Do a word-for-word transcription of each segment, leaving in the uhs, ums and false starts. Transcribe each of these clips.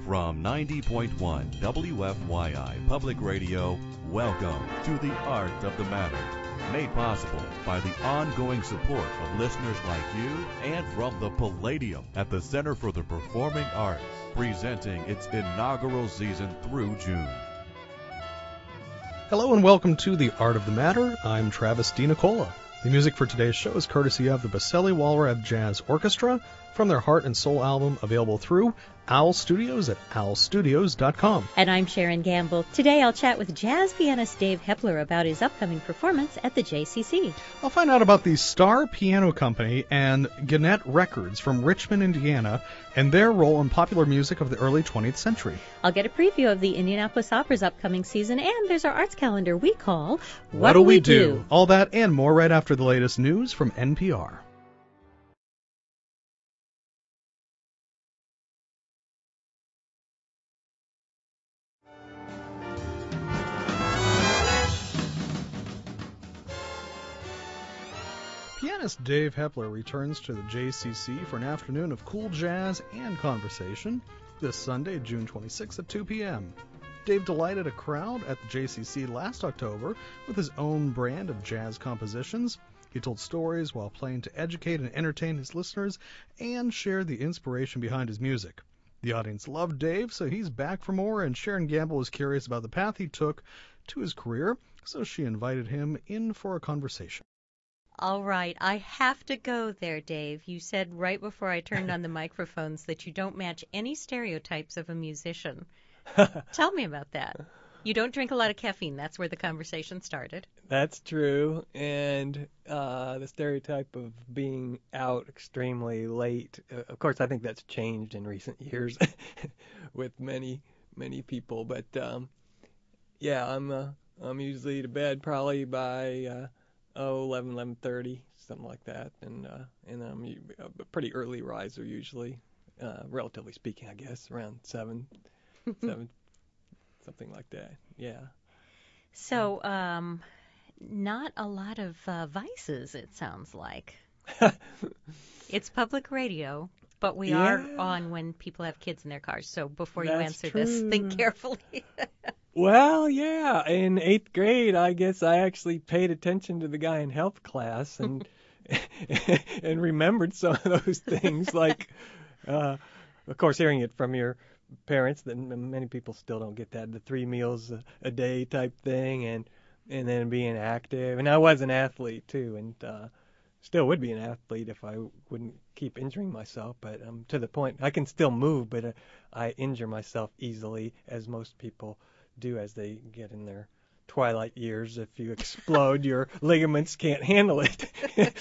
From ninety point one W F Y I Public Radio, welcome to the Art of the Matter, made possible by the ongoing support of listeners like you and from the Palladium at the Center for the Performing Arts, presenting its inaugural season through June. Hello and welcome to the Art of the Matter. I'm Travis DiNicola. The music for today's show is courtesy of the Boselli Walrav Jazz Orchestra from their Heart and Soul album, available through Owl Studios at owl studios dot com. And I'm Sharon Gamble. Today I'll chat with jazz pianist Dave Hepler about his upcoming performance at the J C C. I'll find out about the Star Piano Company and Gannett Records from Richmond, Indiana, and their role in popular music of the early twentieth century. I'll get a preview of the Indianapolis Opera's upcoming season, and there's our arts calendar we call What, what do we do? do? All that and more right after the latest news from N P R. Pianist Dave Hepler returns to the J C C for an afternoon of cool jazz and conversation this Sunday, June twenty-sixth at two p.m. Dave delighted a crowd at the J C C last October with his own brand of jazz compositions. He told stories while playing to educate and entertain his listeners and shared the inspiration behind his music. The audience loved Dave, so he's back for more, and Sharon Gamble was curious about the path he took to his career, so she invited him in for a conversation. All right, I have to go there, Dave. You said right before I turned on the microphones that you don't match any stereotypes of a musician. Tell me about that. You don't drink a lot of caffeine. That's where the conversation started. That's true. And uh, the stereotype of being out extremely late, uh, of course, I think that's changed in recent years with many, many people. But, um, yeah, I'm uh, I'm usually to bed probably by... Uh, Oh, eleven, eleven thirty, something like that, and uh, and I'm a pretty early riser usually, uh, relatively speaking, I guess, around seven, seven, something like that. Yeah. So, um, not a lot of uh, vices, it sounds like. It's public radio, but we yeah. are on when people have kids in their cars. So before you That's answer true. this, think carefully. Well, yeah, in eighth grade, I guess I actually paid attention to the guy in health class and and remembered some of those things, like, uh, of course, hearing it from your parents, that many people still don't get that, the three meals a, a day type thing, and and then being active. And I was an athlete, too, and uh, still would be an athlete if I wouldn't keep injuring myself, but um, to the point, I can still move, but uh, I injure myself easily, as most people do as they get in their twilight years. If you explode, your ligaments can't handle it.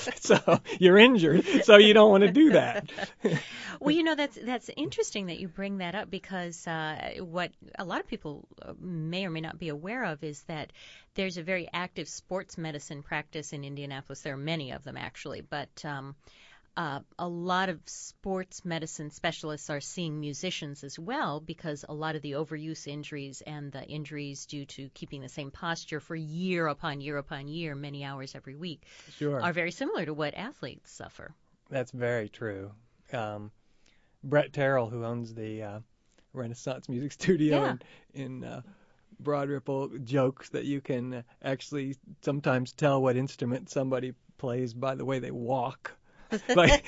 So you're injured, so you don't want to do that. Well, you know, that's that's interesting that you bring that up, because uh, what a lot of people may or may not be aware of is that there's a very active sports medicine practice in Indianapolis. There are many of them, actually, but um, Uh, a lot of sports medicine specialists are seeing musicians as well, because a lot of the overuse injuries and the injuries due to keeping the same posture for year upon year upon year, many hours every week, Sure. are very similar to what athletes suffer. That's very true. Um, Brett Terrell, who owns the uh, Renaissance Music Studio Yeah. in, in uh, Broad Ripple, jokes that you can actually sometimes tell what instrument somebody plays by the way they walk. like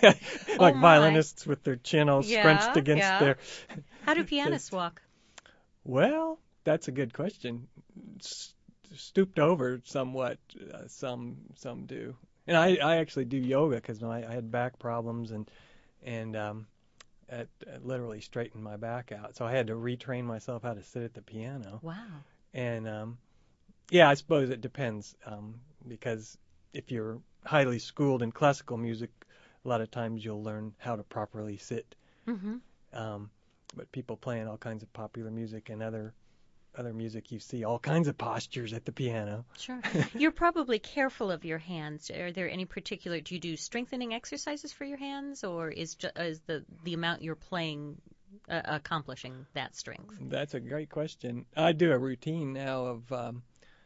like Oh, violinists with their chin all Yeah, scrunched against yeah. their... How do pianists walk? Well, that's a good question. S- stooped over somewhat, uh, some some do. And I, I actually do yoga because I, I had back problems and and um, it, it literally straightened my back out. So I had to retrain myself how to sit at the piano. Wow. And um, yeah, I suppose it depends um, because if you're highly schooled in classical music, a lot of times you'll learn how to properly sit. Mm-hmm. Um, but people playing all kinds of popular music and other other music, you see all kinds of postures at the piano. Sure. You're probably careful of your hands. Are there any particular, do you do strengthening exercises for your hands, or is, ju- is the, the amount you're playing uh, accomplishing that strength? That's a great question. I do a routine now of um,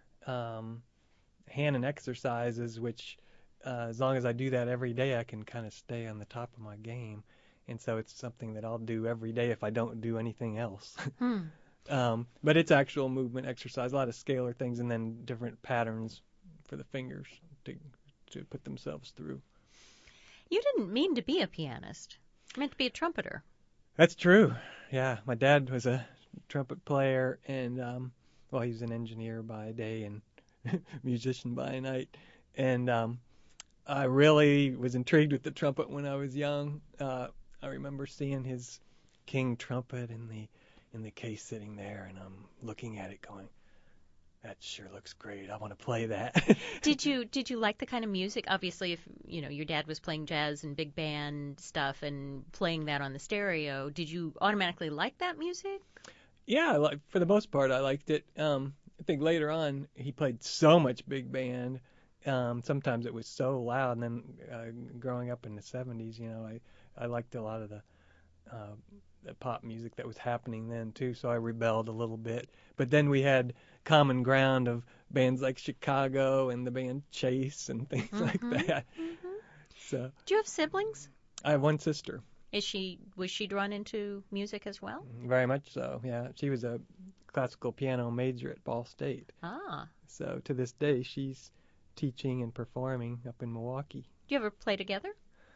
um, hand and exercises, which uh, as long as I do that every day, I can kind of stay on the top of my game. and so it's something that I'll do every day if I don't do anything else. Hmm. um, but it's actual movement exercise, a lot of scalar things, and then different patterns for the fingers to to put themselves through. You didn't mean to be a pianist. You meant to be a trumpeter. That's true. Yeah, my dad was a trumpet player, and um, well, he was an engineer by day and musician by night. And um, I really was intrigued with the trumpet when I was young. Uh, I remember seeing his King trumpet in the in the case sitting there, and I'm looking at it going, that sure looks great. I want to play that. Did you did you like the kind of music? Obviously, if you know your dad was playing jazz and big band stuff and playing that on the stereo, did you automatically like that music? Yeah, like for the most part, I liked it. Um, I think later on he played so much big band. Um, sometimes it was so loud. And then uh, growing up in the seventies, you know, I I liked a lot of the, uh, the pop music that was happening then too. So I rebelled a little bit. But then we had common ground of bands like Chicago and the band Chase and things Mm-hmm, like that. Mm-hmm. So Do you have siblings? I have one sister. Is she was she drawn into music as well? Very much so. Yeah, she was a classical piano major at Ball State. Ah. So to this day, she's teaching and performing up in Milwaukee. Do you ever play together?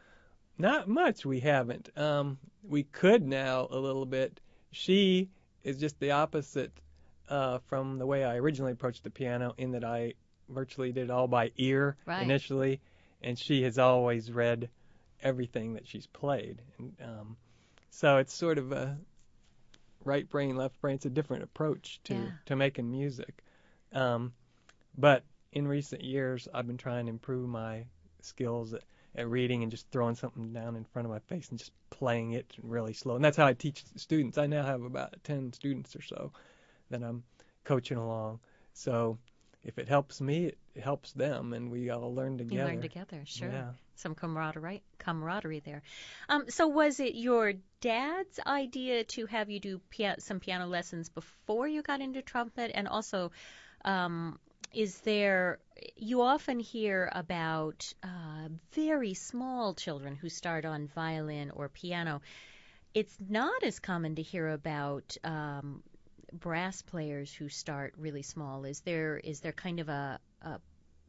Not much, we haven't. Um, we could now a little bit. She is just the opposite uh, from the way I originally approached the piano, in that I virtually did it all by ear Right. initially, and she has always read everything that she's played. And um, so it's sort of a right brain, left brain. It's a different approach to, Yeah. to making music. Um, but in recent years, I've been trying to improve my skills at, at reading and just throwing something down in front of my face and just playing it really slow. And that's how I teach students. I now have about ten students or so that I'm coaching along. So if it helps me, it, it helps them, and we all learn together. You learn together, sure. Yeah. Some camaraderie, camaraderie there. Um, so was it your dad's idea to have you do pia- some piano lessons before you got into trumpet? And also, um, is there, you often hear about uh, very small children who start on violin or piano. It's not as common to hear about um, brass players who start really small. Is there is there kind of a, a,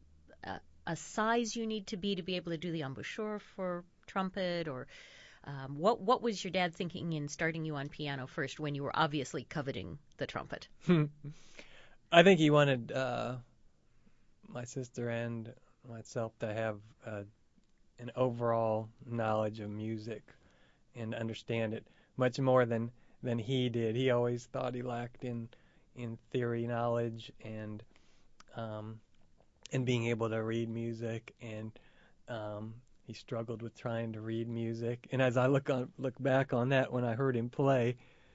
a a size you need to be to be able to do the embouchure for trumpet, or um, what what was your dad thinking in starting you on piano first when you were obviously coveting the trumpet? I think he wanted uh, my sister and myself to have uh, an overall knowledge of music and understand it much more than than he did. He always thought he lacked in in theory knowledge and um, and being able to read music, and um, he struggled with trying to read music. And as I look on look back on that, when I heard him play,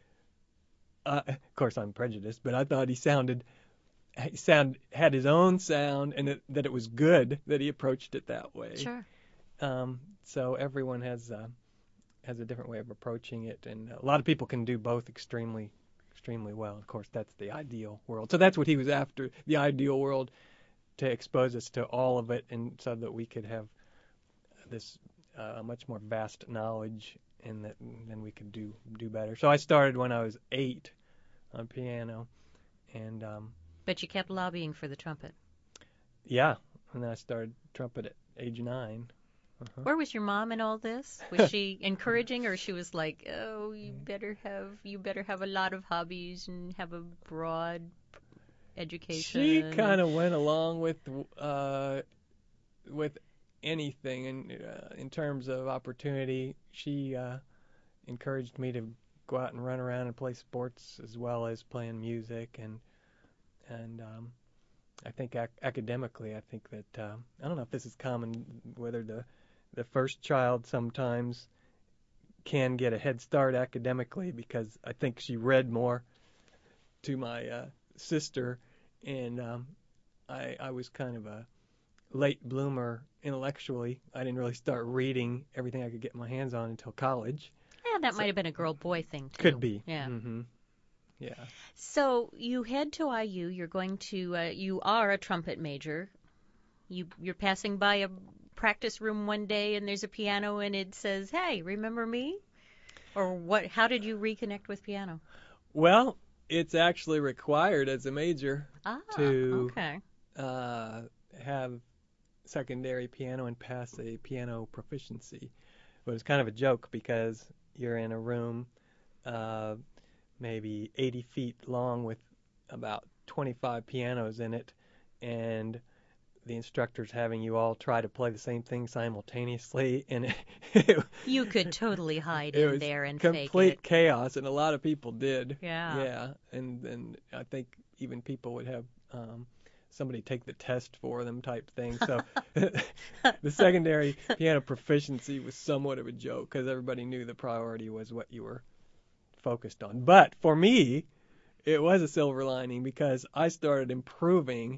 uh, of course I'm prejudiced, but I thought he sounded he sound had his own sound, and it, that it was good that he approached it that way. Sure. Um, so everyone has uh, has a different way of approaching it, and a lot of people can do both extremely extremely well. Of course, that's the ideal world. So that's what he was after, the ideal world, to expose us to all of it, and so that we could have this uh, much more vast knowledge, and that then we could do do better. So I started when I was eight on piano, and um, But you kept lobbying for the trumpet. yeah, and then I started trumpet at age nine. Uh-huh. Where was your mom in all this? Was she encouraging, or she was like, "Oh, you better have you better have a lot of hobbies and have a broad education"? She kind of went along with uh, with anything, in uh, in terms of opportunity. She uh, encouraged me to go out and run around and play sports as well as playing music, and and um, I think ac- academically, I think that uh, I don't know if this is common, whether the the first child sometimes can get a head start academically, because I think she read more to my uh, sister, and um, I, I was kind of a late bloomer intellectually. I didn't really start reading everything I could get my hands on until college. Yeah, that So- might have been a girl-boy thing too. Could be. Yeah. Mm-hmm. Yeah. So you head to I U. You're going to. Uh, you are a trumpet major. You you're passing by a practice room one day, and there's a piano, and it says, "Hey, remember me?" Or what? How did you reconnect with piano? Well, it's actually required as a major Ah, to okay. uh, have secondary piano and pass a piano proficiency. It was kind of a joke because you're in a room uh, maybe eighty feet long with about twenty-five pianos in it, and the instructor's having you all try to play the same thing simultaneously, and it, You could totally hide it in was there and fake complete it. chaos, and a lot of people did. Yeah. Yeah, and and I think even people would have um, somebody take the test for them type thing. So the secondary piano proficiency was somewhat of a joke because everybody knew the priority was what you were focused on. But for me, it was a silver lining because I started improving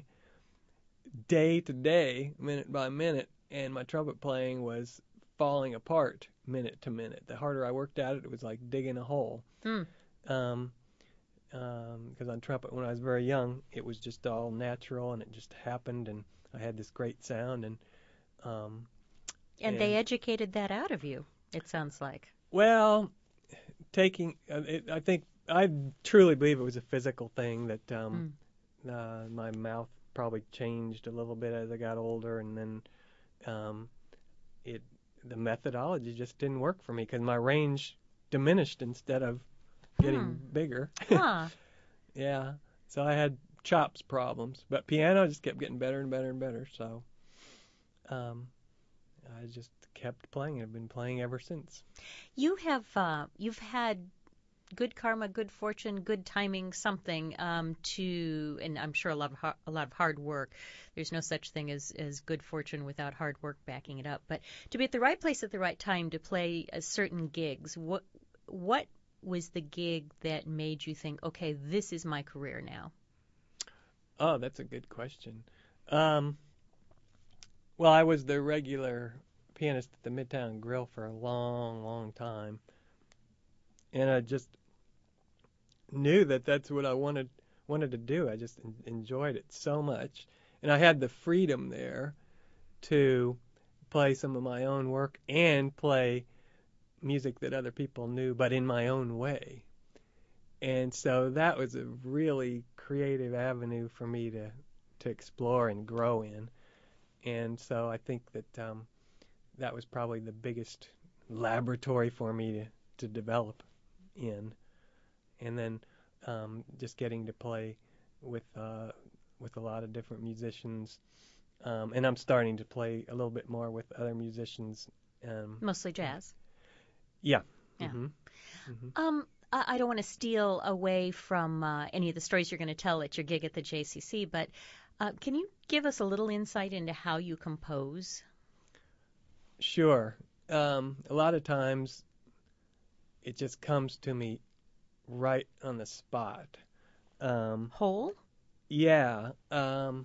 day to day, minute by minute, and my trumpet playing was falling apart minute to minute. The harder I worked at it, it was like digging a hole. Hmm. Um, um, because on trumpet, when I was very young, it was just all natural, and it just happened, and I had this great sound, and um, And they educated that out of you, it sounds like. well, taking, uh, it, I think, I truly believe it was a physical thing that um, Mm. uh, my mouth probably changed a little bit as I got older, and then um, it the methodology just didn't work for me because my range diminished instead of getting Hmm. bigger. Huh. Yeah, so I had chops problems, but piano just kept getting better and better and better. So um, I just kept playing. I've been playing ever since. You have uh, you've had good karma, good fortune, good timing, something um, to, and I'm sure a lot of har- a lot of hard work. There's no such thing as as good fortune without hard work backing it up. But to be at the right place at the right time to play uh, certain gigs, what what was the gig that made you think, okay, this is my career now? Oh, that's a good question. Um, well, I was the regular pianist at the Midtown Grill for a long, long time, and I just knew that that's what I wanted wanted to do. I just en- enjoyed it so much, and I had the freedom there to play some of my own work and play music that other people knew, but in my own way. And so that was a really creative avenue for me to to explore and grow in. And so I think that um, that was probably the biggest laboratory for me to, to develop in. And then um, just getting to play with uh, with a lot of different musicians. Um, and I'm starting to play a little bit more with other musicians. Um, Mostly jazz. yeah. Yeah. hmm hmm Um, I I don't want to steal away from uh, any of the stories you're going to tell at your gig at the J C C, but uh, can you give us a little insight into how you compose? Sure. Um, a lot of times it just comes to me right on the spot. Um, Whole? yeah. Um,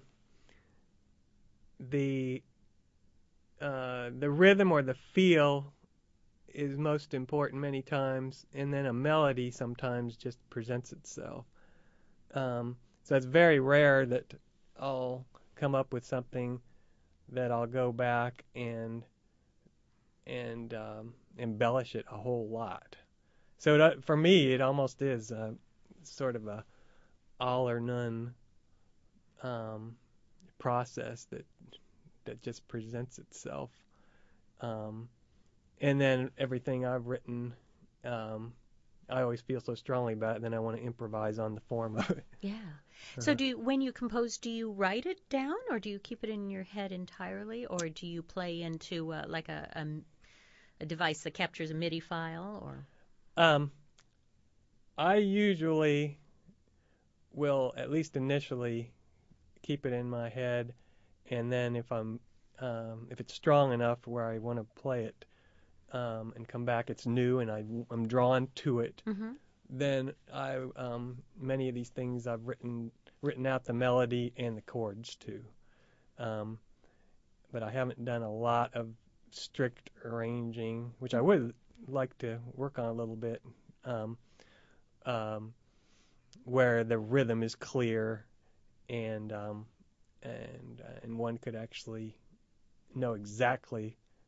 the uh, the rhythm or the feel is most important many times, and then a melody sometimes just presents itself. Um, so it's very rare that I'll come up with something that I'll go back and and um, embellish it a whole lot. So it, for me, it almost is a, sort of a all or none um, process that that just presents itself. Um, and then everything I've written, um, I always feel so strongly about it, then I want to improvise on the form of it. Yeah. So do you, when you compose, do you write it down, or do you keep it in your head entirely, or do you play into uh, like a, a a device that captures a MIDI file, or? Um, I usually will, at least initially, keep it in my head, and then if I'm um, if it's strong enough where I want to play it um, and come back, it's new and I, I'm drawn to it. Mm-hmm. Then I um, many of these things I've written written out the melody and the chords too. Um, but I haven't done a lot of strict arranging, which I would like to work on a little bit, um, um, where the rhythm is clear and um, and uh, and one could actually know exactly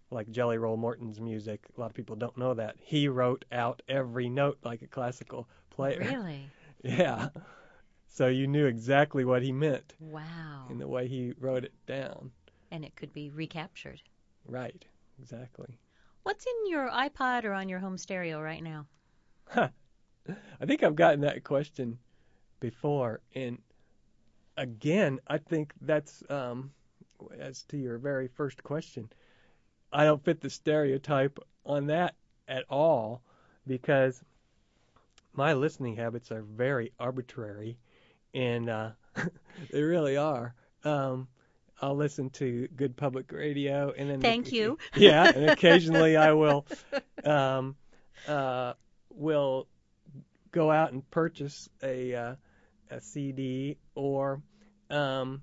like Jelly Roll Morton's music. A lot of people don't know that. He wrote out every note like a classical player. Really? Yeah. So you knew exactly what he meant Wow. in the way he wrote it down. And it could be recaptured. Right. Exactly. What's in your iPod or on your home stereo right now? Huh. I think I've gotten that question before, and again, I think that's um, as to your very first question. I don't fit the stereotype on that at all because my listening habits are very arbitrary, and uh, they really are. Um, I'll listen to good public radio, and then Thank you. Yeah, and occasionally I will um, uh, will go out and purchase a uh, a C D, or um,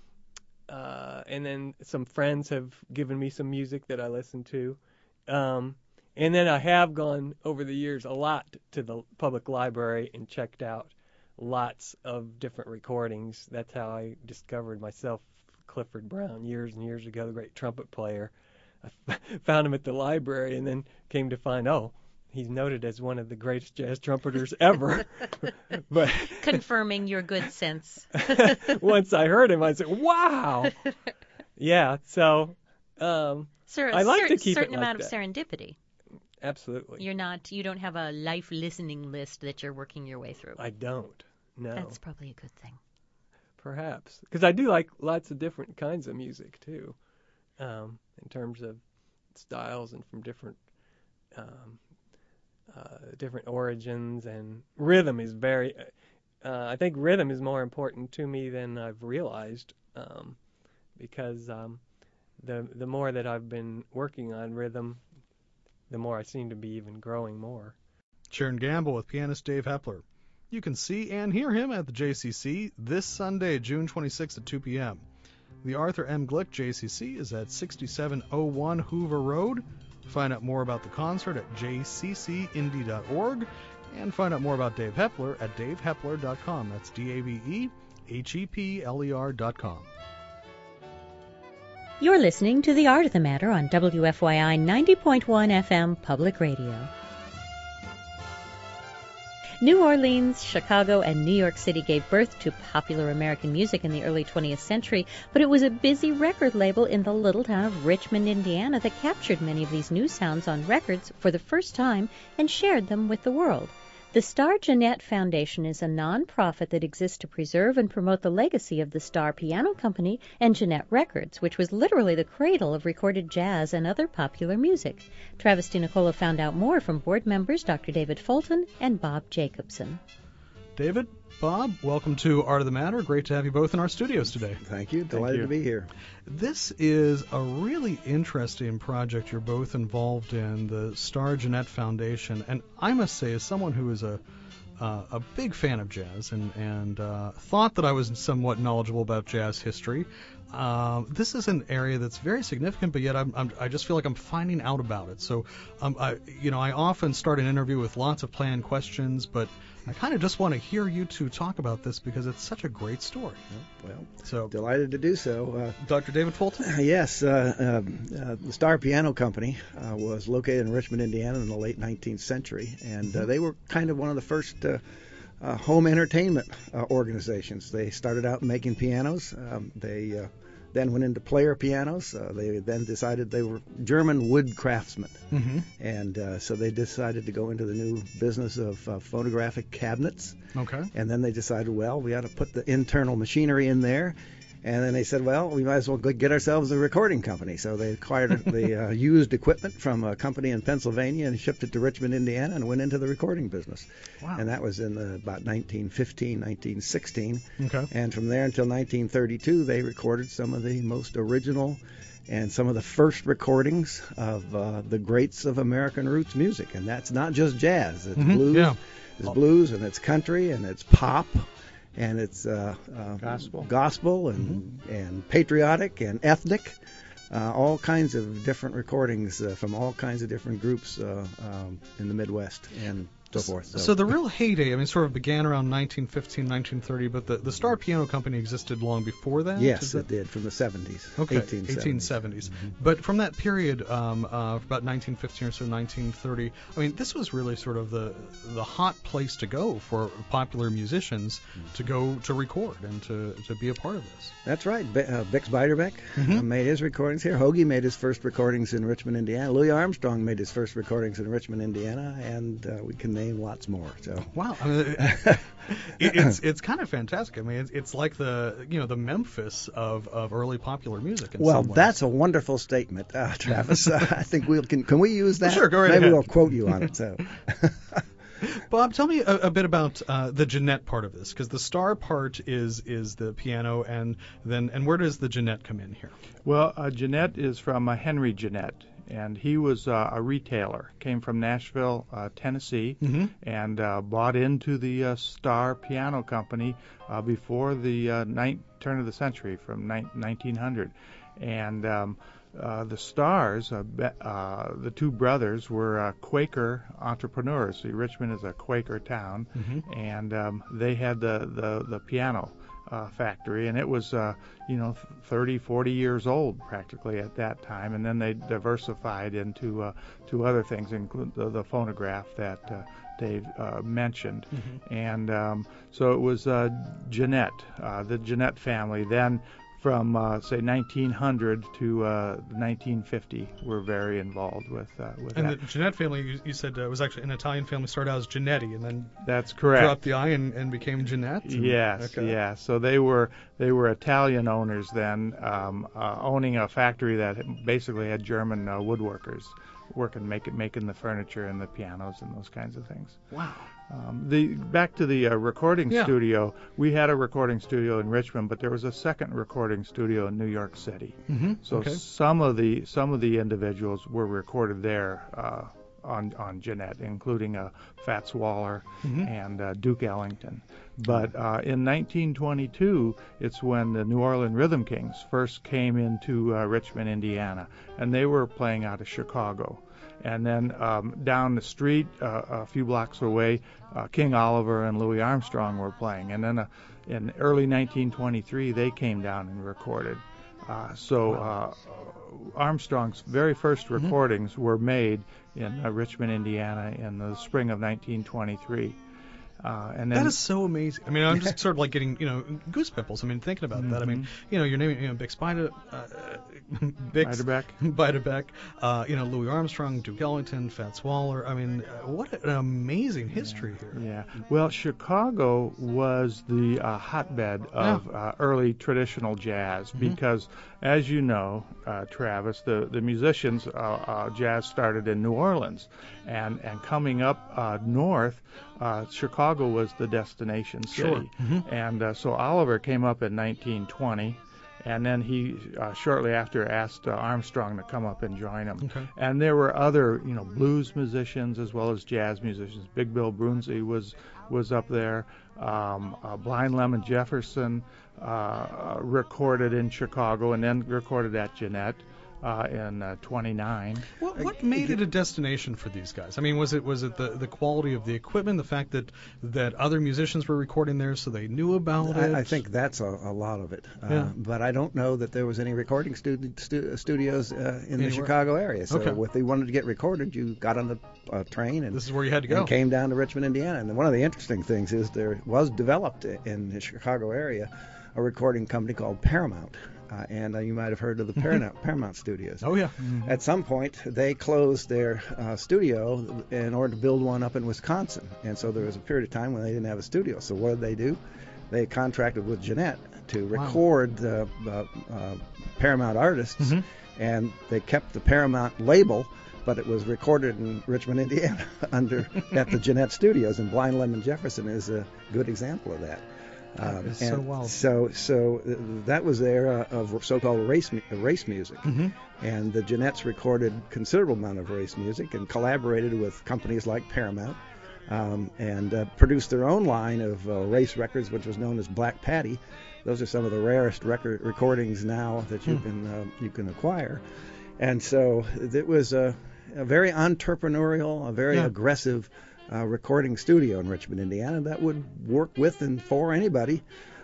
uh, and then some friends have given me some music that I listen to, um, and then I have gone over the years a lot to the public library and checked out lots of different recordings. That's how I discovered myself Clifford Brown years and years ago, the great trumpet player. I found him at the library and then came to find, oh, he's noted as one of the greatest jazz trumpeters ever. But confirming your good sense. Once I heard him, I said, wow. Yeah, so um, Sir, I like cer- to keep certain it like amount that. of serendipity. Absolutely. You're not. You don't have a life listening list that you're working your way through. I don't. No. That's probably a good thing. Perhaps. Because I do like lots of different kinds of music, too, um, in terms of styles and from different um, uh, different origins. And rhythm is very... Uh, I think rhythm is more important to me than I've realized, um, because um, the the more that I've been working on rhythm, the more I seem to be even growing more. Sharon Gamble with pianist Dave Hepler. You can see and hear him at the J C C this Sunday, June twenty-sixth at two p.m. The Arthur M. Glick J C C is at sixty-seven oh one Hoover Road. Find out more about the concert at j c c indie dot org and find out more about Dave Hepler at dave hepler dot com. That's D A V E H E P L E R dot com. You're listening to The Art of the Matter on W F Y I ninety point one F M Public Radio. New Orleans, Chicago, and New York City gave birth to popular American music in the early twentieth century, but it was a busy record label in the little town of Richmond, Indiana, that captured many of these new sounds on records for the first time and shared them with the world. The Star Jeanette Foundation is a non-profit that exists to preserve and promote the legacy of the Star Piano Company and Jeanette Records, which was literally the cradle of recorded jazz and other popular music. Travis DiNicola found out more from board members Doctor David Fulton and Bob Jacobson. David, Bob, welcome to Art of the Matter. Great to have you both in our studios today. Thank you. Delighted you. to be here. This is a really interesting project you're both involved in, the Star Jeanette Foundation. And I must say, as someone who is a uh, a big fan of jazz and, and uh, thought that I was somewhat knowledgeable about jazz history, uh, this is an area that's very significant, but yet I'm, I'm, I just feel like I'm finding out about it. So, um, I, you know, I often start an interview with lots of planned questions, but I kind of just want to hear you two talk about this because it's such a great story. Well, so delighted to do so. Uh, Doctor David Fulton? yes, uh, um, uh, the Star Piano Company uh, was located in Richmond, Indiana in the late nineteenth century, and uh, they were kind of one of the first uh, uh, home entertainment uh, organizations. They started out making pianos. Um, they uh, then went into player pianos. Uh, they then decided they were German wood craftsmen. Mm-hmm. And uh, so they decided to go into the new business of uh, phonographic cabinets. Okay. And then they decided, well, we ought to put the internal machinery in there. And then they said, well, we might as well go get ourselves a recording company. So they acquired the uh, used equipment from a company in Pennsylvania and shipped it to Richmond, Indiana, and went into the recording business. Wow. And that was in uh, about nineteen fifteen, nineteen sixteen. Okay. And from there until nineteen thirty-two, they recorded some of the most original and some of the first recordings of uh, the greats of American roots music. And that's not just jazz. It's Mm-hmm. blues. Yeah. It's blues, and it's country, and it's pop, and it's uh, uh, Gospel. gospel, and and patriotic, and ethnic. Uh, all kinds of different recordings uh, from all kinds of different groups uh, um, in the Midwest. And so forth. So. So the real heyday, I mean, sort of began around nineteen fifteen, nineteen thirty, but the, the Star Piano Company existed long before that? Yes, Is it that... did, from the seventies. Okay, eighteen seventies. eighteen seventies. Mm-hmm. But from that period, um, uh, about nineteen fifteen or so, nineteen thirty, I mean, this was really sort of the the hot place to go for popular musicians mm-hmm. to go to record and to, to be a part of this. That's right. B- uh, Bix Beiderbecke mm-hmm. uh, made his recordings here. Hoagie made his first recordings in Richmond, Indiana. Louis Armstrong made his first recordings in Richmond, Indiana, and uh, we can name lots more. So wow, I mean, it, it's it's kind of fantastic. I mean, it's, it's like the you know the Memphis of, of early popular music. In well, some ways. That's a wonderful statement, uh, Travis. uh, I think we can can we use that? Well, sure, go right Maybe ahead. we'll quote you on it. So. Bob, tell me a, a bit about uh, the Jeanette part of this, because the star part is is the piano, and then and where does the Jeanette come in here? Well, uh, Jeanette is from uh, Henry Jeanette, and he was uh, a retailer, came from Nashville, uh, Tennessee, mm-hmm. and uh, bought into the uh, Star Piano Company uh, before the uh, ni- turn of the century, from ni- nineteen hundred, and um, Uh, the Stars, uh, be, uh, the two brothers, were uh, Quaker entrepreneurs. See, Richmond is a Quaker town, mm-hmm. and um, they had the the, the piano uh, factory, and it was, uh, you know, thirty, forty years old practically at that time. And then they diversified into uh, to other things, including the, the phonograph that uh, Dave uh, mentioned. Mm-hmm. And um, so it was uh, Jeanette, uh, the Jeanette family. Then from, uh, say, nineteen hundred to uh, nineteen fifty, were very involved with uh, with and that. the Jeanette family, you, you said, uh, was actually an Italian family, started out as Giannetti, and then That's correct. dropped the I and, and became Jeanette? And, Yes, okay. yeah. So they were they were Italian owners then, um, uh, owning a factory that basically had German uh, woodworkers working, making making the furniture and the pianos and those kinds of things. Wow. Um, the back to the uh, recording Yeah. studio. We had a recording studio in Richmond, but there was a second recording studio in New York City. Mm-hmm. So okay. some of the some of the individuals were recorded there uh, on on Jeanette, including uh, Fats Waller Mm-hmm. and uh, Duke Ellington. But uh, in nineteen twenty-two, it's when the New Orleans Rhythm Kings first came into uh, Richmond, Indiana, and they were playing out of Chicago. And then um, down the street, uh, a few blocks away, uh, King Oliver and Louis Armstrong were playing. And then uh, in early nineteen twenty-three, they came down and recorded. Uh, so uh, Armstrong's very first recordings mm-hmm. were made in uh, Richmond, Indiana, in the spring of nineteen twenty-three. Uh, and then, that is so amazing. I mean, I'm just sort of like getting, you know, goose pimples. I mean, thinking about mm-hmm. that. I mean, you know, you're naming, you know, Bix Beiderbecke, uh, Bix Beiderbecke, Beiderbecke, uh, you know, Louis Armstrong, Duke Ellington, Fats Waller. I mean, uh, what an amazing history yeah, here. Yeah. Well, Chicago was the uh, hotbed of yeah. uh, early traditional jazz mm-hmm. because, as you know, uh, Travis, the the musicians, uh, uh, jazz started in New Orleans, and and coming up uh, north. Uh, Chicago was the destination city, sure. mm-hmm. and uh, so Oliver came up in nineteen twenty, and then he uh, shortly after asked uh, Armstrong to come up and join him. Okay. And there were other, you know, blues musicians as well as jazz musicians. Big Bill Brunsey was was up there. Um, uh, Blind Lemon Jefferson uh, recorded in Chicago and then recorded at Jeanette. Uh, in uh, twenty-nine. What, what made it a destination for these guys? I mean, was it was it the, the quality of the equipment, the fact that that other musicians were recording there, so they knew about I, it? I think that's a, a lot of it. Uh, yeah. But I don't know that there was any recording stu- stu- studios uh, in Anywhere? the Chicago area. So okay. if they wanted to get recorded, you got on the uh, train and this is where you had to go. And came down to Richmond, Indiana. And one of the interesting things is there was developed in the Chicago area a recording company called Paramount. Uh, and uh, you might have heard of the Paramount, Paramount Studios. Oh, yeah. Mm-hmm. At some point, they closed their uh, studio in order to build one up in Wisconsin. And so there was a period of time when they didn't have a studio. So what did they do? They contracted with Jeanette to record wow. uh, uh, uh, Paramount artists, mm-hmm. and they kept the Paramount label, but it was recorded in Richmond, Indiana, under at the Jeanette Studios. And Blind Lemon Jefferson is a good example of that. Um, and so wild. So, so that was the era of so-called race race music, mm-hmm. and the Jeanettes recorded considerable amount of race music and collaborated with companies like Paramount, um, and uh, produced their own line of uh, race records, which was known as Black Patty. Those are some of the rarest record recordings now that you mm. can uh, you can acquire, and so it was a, a very entrepreneurial, a very yeah. aggressive uh, recording studio in Richmond, Indiana that would work with and for anybody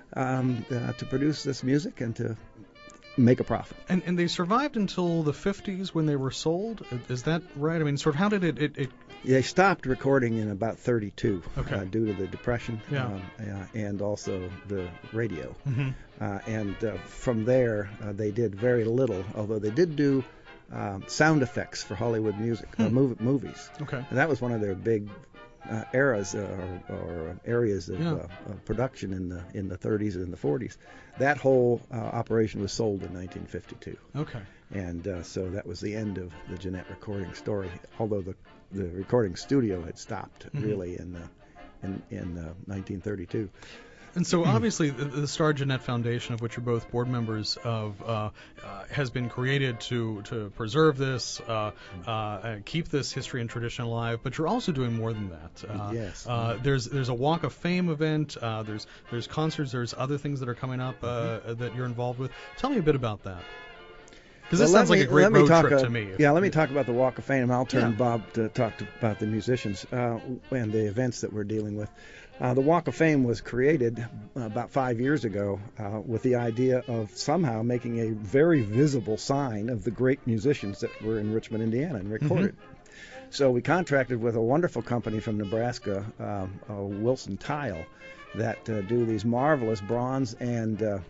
um, uh, to produce this music and to make a profit. And and they survived until the fifties when they were sold. Is that right? I mean, sort of how did it? it, it... They stopped recording in about thirty-two okay. uh, due to the Depression yeah. um, uh, and also the radio. Mm-hmm. Uh, and uh, from there, uh, they did very little, although they did do um, sound effects for Hollywood music, hmm. uh, mov- movies. Okay. And that was one of their big uh, eras uh, or, or areas of, yeah. uh, of production in the in the thirties and the forties. That whole uh, operation was sold in nineteen fifty-two. Okay. And uh, so that was the end of the Jeanette recording story, although the the recording studio had stopped mm-hmm. really in uh, in, in uh, nineteen thirty-two. And so obviously the, the Star Jeanette Foundation, of which you're both board members of, uh, uh, has been created to to preserve this, uh, uh, keep this history and tradition alive. But you're also doing more than that. Uh, yes. Uh, there's there's a Walk of Fame event. Uh, there's there's concerts. There's other things that are coming up uh, mm-hmm. that you're involved with. Tell me a bit about that. Because this well, sounds me, like a great road trip a, to me. Yeah, let me talk about the Walk of Fame. I'll turn yeah. Bob to talk to, about the musicians uh, and the events that we're dealing with. Uh, the Walk of Fame was created uh, about five years ago uh, with the idea of somehow making a very visible sign of the great musicians that were in Richmond, Indiana, and recorded. Mm-hmm. So we contracted with a wonderful company from Nebraska, um, uh, Wilson Tile, that uh, do these marvelous bronze and uh,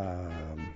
um,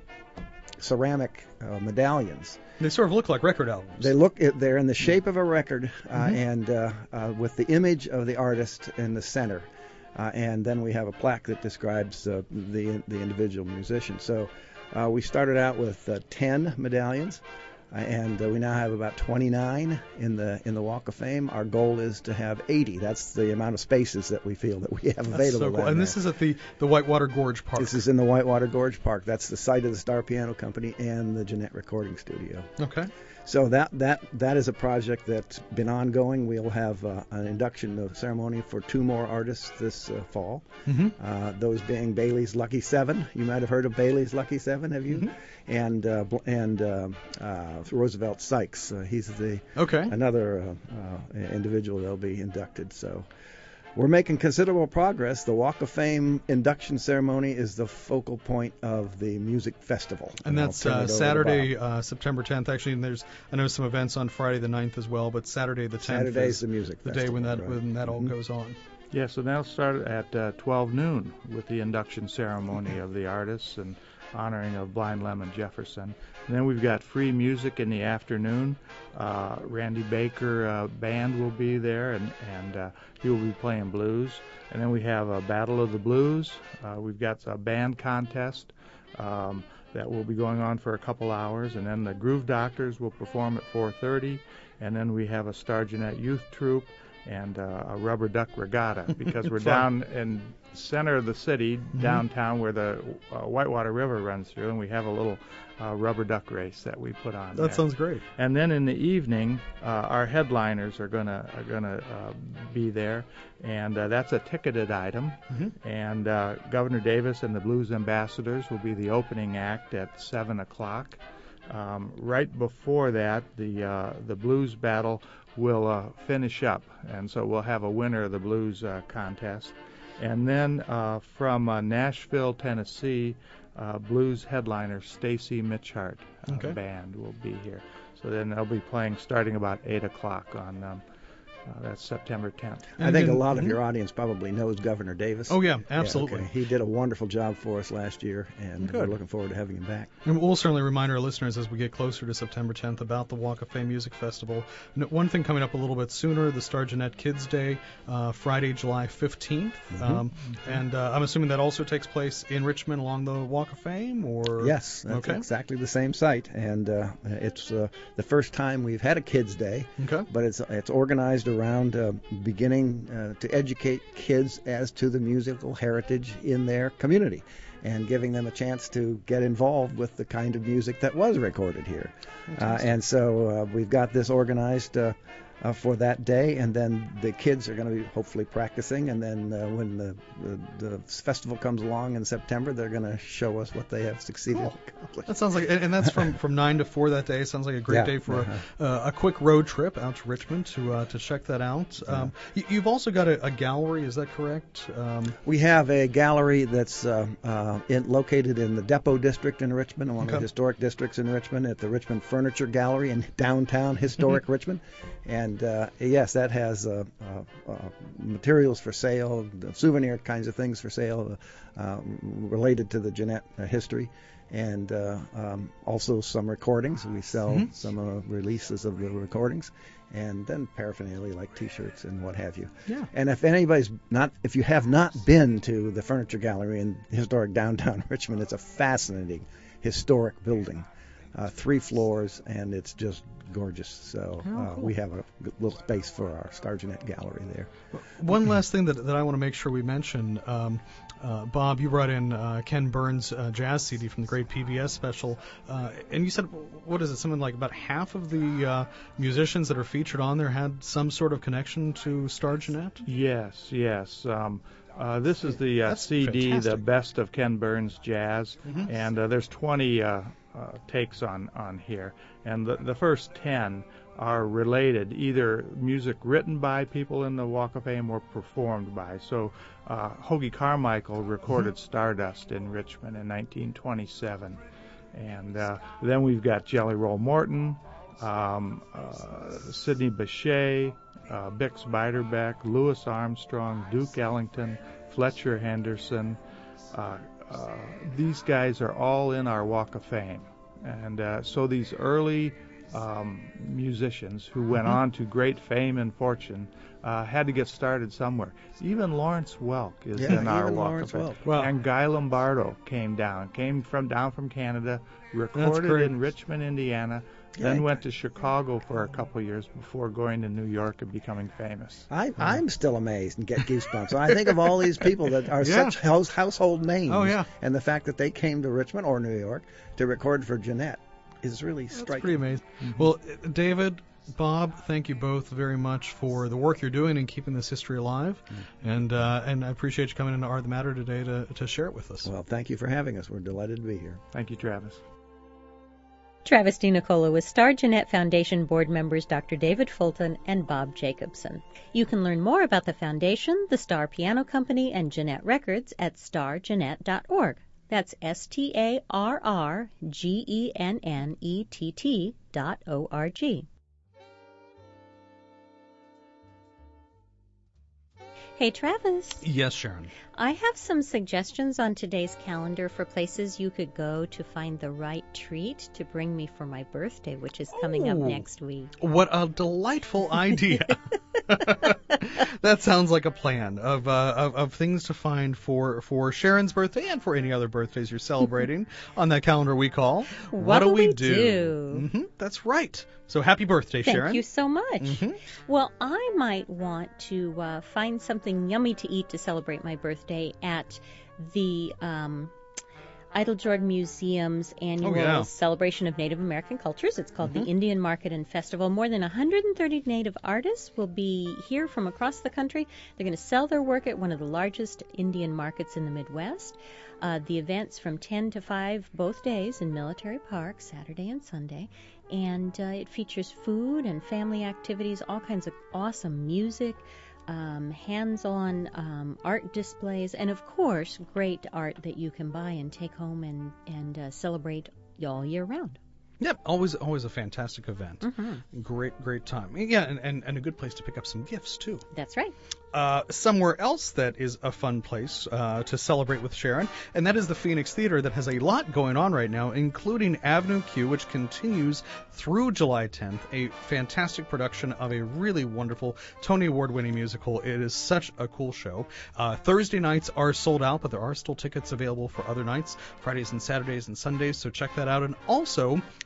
ceramic uh, medallions. They sort of look like record albums. They look, they're in the shape of a record, uh, mm-hmm. and uh, uh, with the image of the artist in the center. Uh, and then we have a plaque that describes uh, the the individual musician. So uh, we started out with uh, ten medallions, uh, and uh, we now have about twenty-nine in the in the Walk of Fame. Our goal is to have eighty. That's the amount of spaces that we feel that we have That's available. So cool. And there. this is at the, the Whitewater Gorge Park. This is in the Whitewater Gorge Park. That's the site of the Star Piano Company and the Jeanette Recording Studio. Okay. So that that that is a project that's been ongoing. We'll have uh, an induction ceremony for two more artists this uh, fall. Mm-hmm. Uh, those being Bailey's Lucky Seven. You might have heard of Bailey's Lucky Seven, have you? Mm-hmm. And uh, and uh, uh, Roosevelt Sykes. Uh, he's the okay. another uh, uh, individual that'll be inducted. So we're making considerable progress. The Walk of Fame induction ceremony is the focal point of the music festival. And, and that's uh, Saturday, uh, September tenth. Actually, and there's I know some events on Friday the ninth as well, but Saturday the tenth Saturday's is the music the festival, day when that right. when that mm-hmm. all goes on. Yeah, so that'll start at uh, twelve noon with the induction ceremony of the artists and honoring of Blind Lemon Jefferson. And then we've got free music in the afternoon. Uh, Randy Baker uh, band will be there, and, and uh, he will be playing blues. And then we have a Battle of the Blues. Uh, we've got a band contest um, that will be going on for a couple hours. And then the Groove Doctors will perform at four thirty. And then we have a Star Jeanette Youth Troupe and uh, a rubber duck regatta, because we're down in the center of the city, mm-hmm. downtown, where the uh, Whitewater River runs through, and we have a little uh, rubber duck race that we put on. That there. sounds great. And then in the evening, uh, our headliners are gonna are gonna uh, be there, and uh, that's a ticketed item. Mm-hmm. And uh, Governor Davis and the Blues Ambassadors will be the opening act at seven o'clock. Um, right before that, the uh, the blues battle will uh, finish up, and so we'll have a winner of the blues uh, contest. And then uh, from uh, Nashville, Tennessee, uh, blues headliner Stacy Mitchart uh, okay. band will be here. So then they'll be playing starting about eight o'clock on um, uh, that's September tenth. I think then, a lot of mm-hmm. your audience probably knows Governor Davis. Oh yeah, absolutely. Yeah, okay. He did a wonderful job for us last year, and Good. we're looking forward to having him back. And we'll certainly remind our listeners as we get closer to September tenth about the Walk of Fame Music Festival. One thing coming up a little bit sooner, the Star Jeanette Kids Day, uh, Friday, July fifteenth. Mm-hmm. Um, and uh, I'm assuming that also takes place in Richmond along the Walk of Fame, or yes, that's okay. exactly the same site, and uh, it's uh, the first time we've had a Kids Day. Okay. But it's it's organized around uh, beginning uh, to educate kids as to the musical heritage in their community, and giving them a chance to get involved with the kind of music that was recorded here. Uh, and so uh, we've got this organized uh, uh, for that day, and then the kids are going to be hopefully practicing, and then uh, when the, the the festival comes along in September, they're going to show us what they have succeeded Cool. to accomplish. That sounds like, and and that's from, from nine to four that day. Sounds like a great Yeah, day for uh-huh. a, uh, a quick road trip out to Richmond to uh, to check that out. Um, you, you've also got a, a gallery, is that correct? Um, We have a gallery that's uh, uh, in, located in the Depot District in Richmond, one of Okay. the historic districts in Richmond, at the Richmond Furniture Gallery in downtown historic Richmond. And uh, yes, that has uh, uh, uh, materials for sale, souvenir kinds of things for sale uh, related to the Jeanette uh, history. And uh, um, also some recordings. We sell Mhm. some uh, releases of the recordings, and then paraphernalia like T-shirts and what have you. yeah. And if anybody's not, if you have not been to the Furniture Gallery in historic downtown Richmond, it's a fascinating historic building, uh, three floors, and it's just gorgeous. So Oh, uh, cool. we have a good little space for our Star Jeanette gallery there. One last thing that, that I want to make sure we mention, um, uh, Bob, you brought in uh, Ken Burns' uh, jazz C D from the great P B S special, uh, and you said, what is it, something like about half of the uh, musicians that are featured on there had some sort of connection to Star Jeanette? Yes, yes. Um, uh, this is the uh, That's C D, the fantastic. best of Ken Burns jazz, Mhm. and uh, there's twenty uh, uh, takes on on here, and the the first ten are related, either music written by people in the Walk of Fame or performed by. So uh, Hoagie Carmichael recorded Stardust in Richmond in nineteen twenty-seven, and uh, then we've got Jelly Roll Morton, um, uh, Sidney Bechet, uh, Bix Beiderbecke, Louis Armstrong, Duke Ellington, Fletcher Henderson. Uh, uh, these guys are all in our Walk of Fame. And uh, so these early um, musicians who went Mhm. on to great fame and fortune uh, had to get started somewhere. Even Lawrence Welk is Yeah, in our even Walk Lawrence of Fame. Welk. Wow. And Guy Lombardo came down, came from down from Canada, recorded great. in Richmond, Indiana, Yeah, then I- went to Chicago for a couple of years before going to New York and becoming famous. I, I'm still amazed and get goosebumps. I think of all these people that are Yeah. such house, household names, Oh, yeah. and the fact that they came to Richmond or New York to record for Jeanette is really That's striking. pretty amazing. Well, uh, David, Bob, thank you both very much for the work you're doing in keeping this history alive, and uh, and I appreciate you coming into Art of the Matter today to, to share it with us. Well, thank you for having us. We're delighted to be here. Thank you, Travis. Travis DiNicola with Star Jeanette Foundation board members Doctor David Fulton and Bob Jacobson. You can learn more about the foundation, the Star Piano Company, and Jeanette Records at star jeanette dot org. That's S T A R R G E N N E T T dot O R G. Hey, Travis. Yes, Sharon. I have some suggestions on today's calendar for places you could go to find the right treat to bring me for my birthday, which is coming up Oh. next week. What a delightful idea. That sounds like a plan of, uh, of of things to find for, for Sharon's birthday and for any other birthdays you're celebrating on that calendar we call What'll do we do? hmm That's right. So happy birthday, Thank Sharon. you so much. Mhm. Well, I might want to uh, find something yummy to eat to celebrate my birthday at the um, Eiteljorg Museum's annual Oh, yeah. celebration of Native American cultures. It's called Mhm. the Indian Market and Festival. More than one hundred thirty Native artists will be here from across the country. They're going to sell their work at one of the largest Indian markets in the Midwest. Uh, the event's from ten to five both days in Military Park, Saturday and Sunday. And uh, it features food and family activities, all kinds of awesome music, um, hands-on um, art displays, and of course, great art that you can buy and take home and, and uh, celebrate all year round. Yep, always always a fantastic event. Mm-hmm. Great, great time. Yeah, and, and, and a good place to pick up some gifts, too. That's right. Uh, somewhere else that is a fun place uh, to celebrate with Sharon, and that is the Phoenix Theater that has a lot going on right now, including Avenue Q, which continues through July tenth, a fantastic production of a really wonderful Tony Award-winning musical. It is such a cool show. Uh, Thursday nights are sold out, but there are still tickets available for other nights, Fridays and Saturdays and Sundays, so check that out. And also,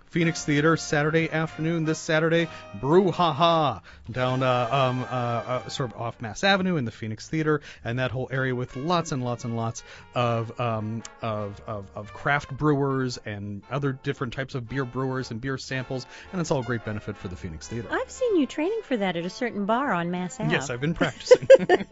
Phoenix Theater, Saturday afternoon, this Saturday, Brouhaha, down uh, um, uh, uh, sort of off Mass Avenue in the Phoenix Theater, and that whole area with lots and lots and lots of um, of, of, of craft brewers and other different types of beer brewers and beer samples, and it's all a great benefit for the Phoenix Theater. I've seen you training for that at a certain bar on Mass Ave. Yes, I've been practicing.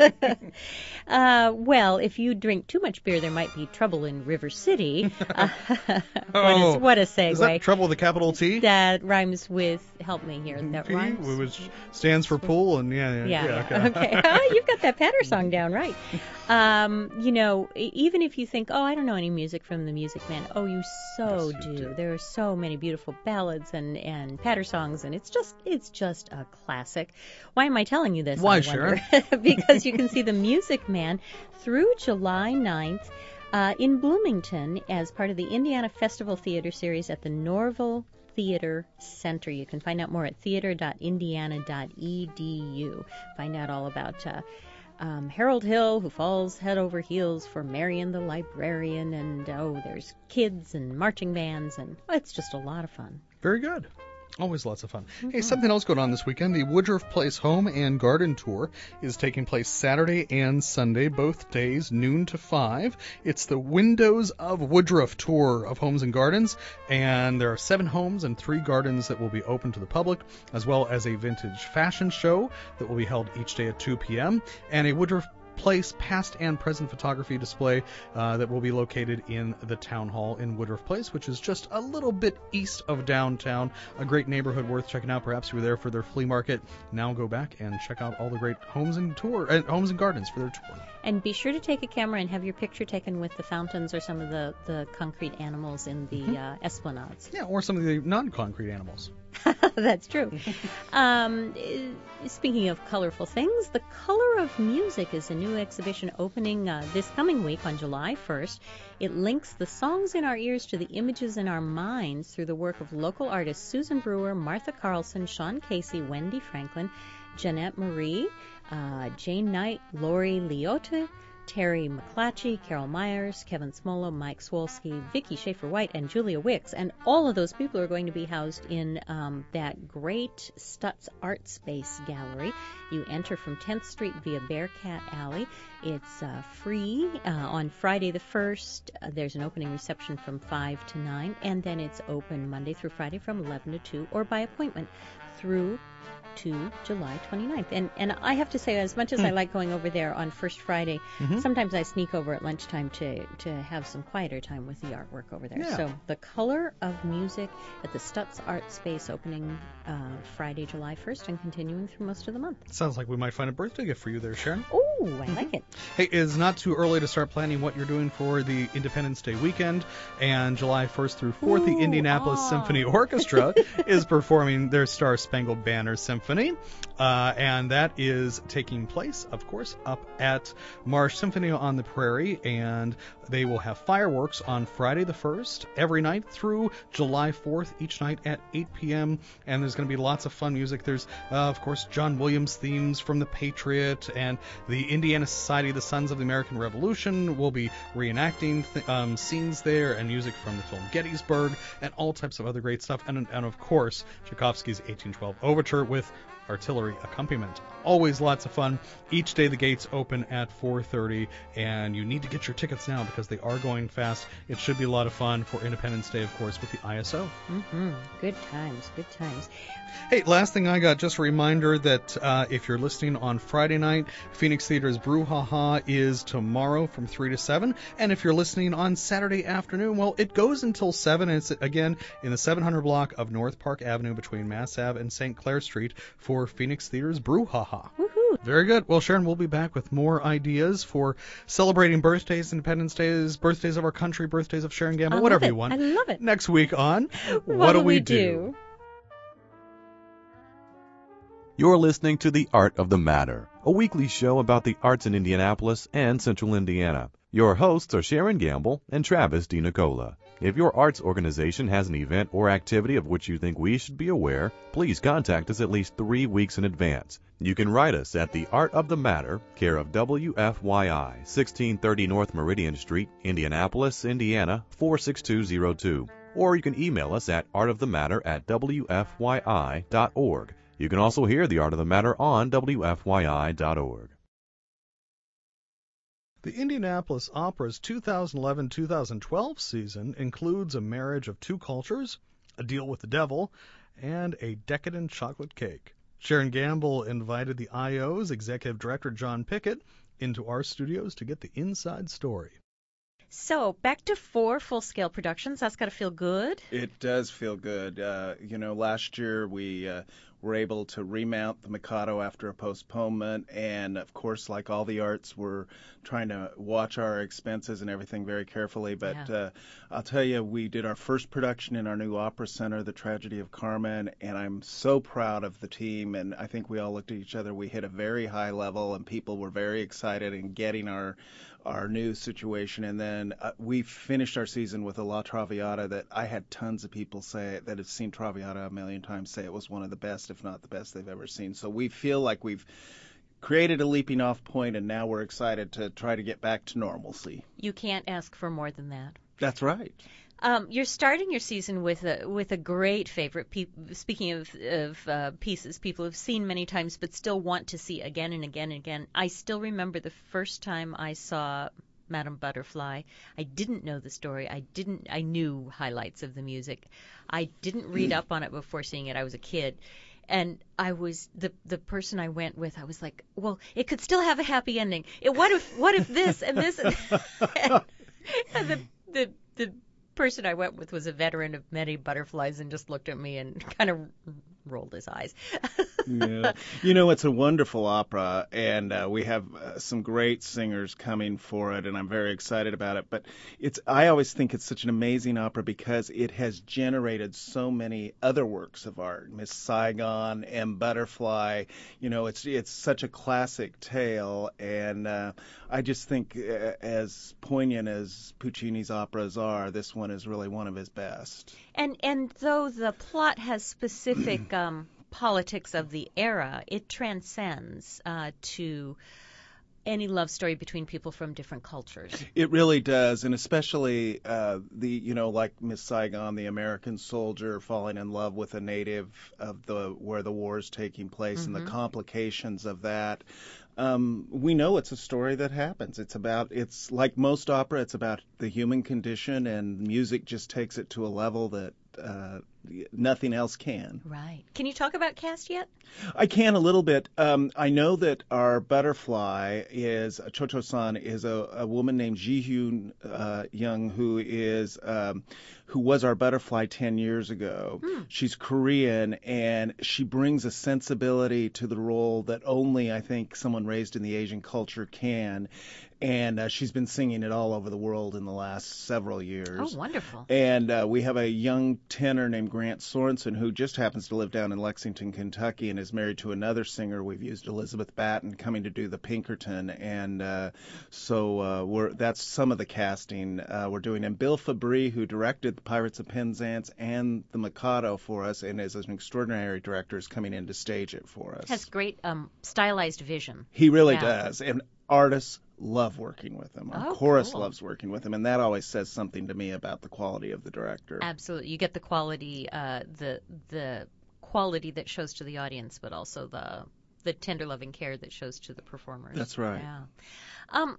uh, well, if you drink too much beer, there might be trouble in River City. Uh, Oh, what, is, what a segue. Is that trouble with a capital T? That rhymes with, help me here, that P, rhymes? which stands for pool, and yeah, yeah, Yeah, yeah, yeah. Okay. Oh, you've got that patter song down right. Um, you know, e- even if you think, oh, I don't know any music from the Music Man, oh, you so Yes, you do. do. There are so many beautiful ballads and, and patter songs, and it's just it's just a classic. Why am I telling you this? Why, I Sharon? wonder? Because you can see the Music Man through July ninth uh, in Bloomington as part of the Indiana Festival Theater Series at the Norval Theater Center. You can find out more at theater dot indiana dot e d u. Find out all about uh, um, Harold Hill, who falls head over heels for Marion the Librarian, and oh, there's kids and marching bands, and oh, it's just a lot of fun. Very good. Always lots of fun. Mm-hmm. Hey, something else going on this weekend. The Woodruff Place Home and Garden Tour is taking place Saturday and Sunday, both days, noon to five. It's the Windows of Woodruff tour of homes and gardens, and there are seven homes and three gardens that will be open to the public, as well as a vintage fashion show that will be held each day at two p.m., and a Woodruff Place past and present photography display uh, that will be located in the town hall in Woodruff Place, which is just a little bit east of downtown. A great neighborhood worth checking out. Perhaps you were there for their flea market. Now go back and check out all the great homes and tour uh, homes and gardens for their tour. And be sure to take a camera and have your picture taken with the fountains or some of the, the concrete animals in the Mm-hmm. uh, esplanades. Yeah, or some of the non-concrete animals. That's true. um, uh, speaking of colorful things, The Color of Music is a new exhibition opening uh, this coming week on July first. It links the songs in our ears to the images in our minds through the work of local artists Susan Brewer, Martha Carlson, Sean Casey, Wendy Franklin, Jeanette Marie, uh, Jane Knight, Lori Liotta, Terry McClatchy, Carol Myers, Kevin Smola, Mike Swolsky, Vicky Schaefer-White, and Julia Wicks. And all of those people are going to be housed in um, that great Stutz Art Space Gallery. You enter from tenth Street via Bearcat Alley. It's uh, free uh, on Friday the first. Uh, there's an opening reception from five to nine, and then it's open Monday through Friday from eleven to two, or by appointment through to July twenty-ninth. And and I have to say, as much as Hmm. I like going over there on First Friday, Mhm. sometimes I sneak over at lunchtime to, to have some quieter time with the artwork over there. Yeah. So The Color of Music at the Stutz Art Space opening uh, Friday, July first, and continuing through most of the month. Sounds like we might find a birthday gift for you there, Sharon. Oh, I like it. Hey, it's not too early to start planning what you're doing for the Independence Day weekend. And July first through fourth, the Ooh, Indianapolis aw. Symphony Orchestra is performing their Star Spangled Banner Symphony. Uh, and that is taking place, of course, up at Marsh Symphony on the Prairie. And they will have fireworks on Friday the first, every night through July fourth, each night at eight p.m. And there's going to be lots of fun music. There's, uh, of course, John Williams themes from The Patriot, and the Indiana Society of the Sons of the American Revolution will be reenacting th- um, scenes there, and music from the film Gettysburg, and all types of other great stuff. And, and of course, Tchaikovsky's eighteen twelve Overture with artillery accompaniment. Always lots of fun. Each day the gates open at four thirty, and you need to get your tickets now because they are going fast. It should be a lot of fun for Independence Day, of course, with the I S O. Mm-hmm. Good times, good times. Hey, last thing I got, just a reminder that uh, if you're listening on Friday night, Phoenix Theater's Brouhaha is tomorrow from three to seven. And if you're listening on Saturday afternoon, well, it goes until seven. And it's, again, in the seven hundred block of North Park Avenue between Mass Ave and Saint Clair Street for Phoenix Theater's Brouhaha. Woohoo! Very good. Well, Sharon, we'll be back with more ideas for celebrating birthdays, Independence Days, birthdays of our country, birthdays of Sharon Gamble, I whatever love you it. want. I love it. Next week on What'll we do? You're listening to The Art of the Matter, a weekly show about the arts in Indianapolis and Central Indiana. Your hosts are Sharon Gamble and Travis DiNicola. If your arts organization has an event or activity of which you think we should be aware, please contact us at least three weeks in advance. You can write us at The Art of the Matter, care of W F Y I, sixteen thirty North Meridian Street, Indianapolis, Indiana, four six two zero two. or you can email us at artofthematter at w f y i dot org. You can also hear The Art of the Matter on w f y i dot org. The Indianapolis Opera's two thousand eleven two thousand twelve season includes A Marriage of Two Cultures, A Deal with the Devil, and A Decadent Chocolate Cake. Sharon Gamble invited the I O's executive director John Pickett into our studios to get the inside story. So, back to four full-scale productions. That's got to feel good. It does feel good. Uh, you know, last year we uh, were able to remount the Mikado after a postponement, and of course, like all the arts, we're trying to watch our expenses and everything very carefully. But Yeah. uh, I'll tell you, we did our first production in our new opera center, The Tragedy of Carmen, and I'm so proud of the team. And I think we all looked at each other. We hit a very high level, and people were very excited in getting our our new situation. And then uh, we finished our season with a La Traviata that I had tons of people say that have seen Traviata a million times say it was one of the best, if not the best they've ever seen. So we feel like we've created a leaping off point, and now we're excited to try to get back to normalcy. You can't ask for more than that. That's right. Um, you're starting your season with a with a great favorite. Pe- speaking of of uh, pieces people have seen many times but still want to see again and again and again. I still remember the first time I saw Madame Butterfly. I didn't know the story. I didn't. I knew highlights of the music. I didn't read up on it before seeing it. I was a kid. And I was the the person I went with. I was like, well, it could still have a happy ending. It, what if what if this and this and, and the the the person I went with was a veteran of many butterflies and just looked at me and kind of rolled his eyes. Yeah. You know, it's a wonderful opera, and uh, we have uh, some great singers coming for it, and I'm very excited about it. But it's I always think it's such an amazing opera because it has generated so many other works of art. Miss Saigon and Butterfly, you know, it's it's such a classic tale, and uh, I just think uh, as poignant as Puccini's operas are, this one is really one of his best. And and though the plot has specific um, politics of the era, it transcends uh, to any love story between people from different cultures. It really does, and especially uh, the, you know, like Miss Saigon, the American soldier falling in love with a native of the where the war is taking place, Mm-hmm. and the complications of that. Um, we know it's a story that happens. It's about, it's like most opera, it's about the human condition, and music just takes it to a level that uh, nothing else can. Right. Can you talk about cast yet? I can a little bit. Um, I know that our butterfly is, Cho-Cho-san, is a, a woman named Ji-Hyun uh, Young, who is um, who was our butterfly ten years ago. Hmm. She's Korean, and she brings a sensibility to the role that only, I think, someone raised in the Asian culture can. And uh, she's been singing it all over the world in the last several years. Oh, wonderful. And uh, we have a young tenor named Grant Sorensen, who just happens to live down in Lexington, Kentucky, and is married to another singer. We've used Elizabeth Batten coming to do the Pinkerton, and uh, so uh, we're that's some of the casting uh, we're doing. And Bill Fabry, who directed the Pirates of Penzance and the Mikado for us, and is an extraordinary director, is coming in to stage it for us. Has great um, stylized vision. He really Yeah. does, and artists love working with him. Our Oh, chorus cool. loves working with him, and that always says something to me about the quality of the director. Absolutely. You get the quality, uh, the the quality that shows to the audience, but also the the tender loving care that shows to the performers. That's right. Yeah. Um,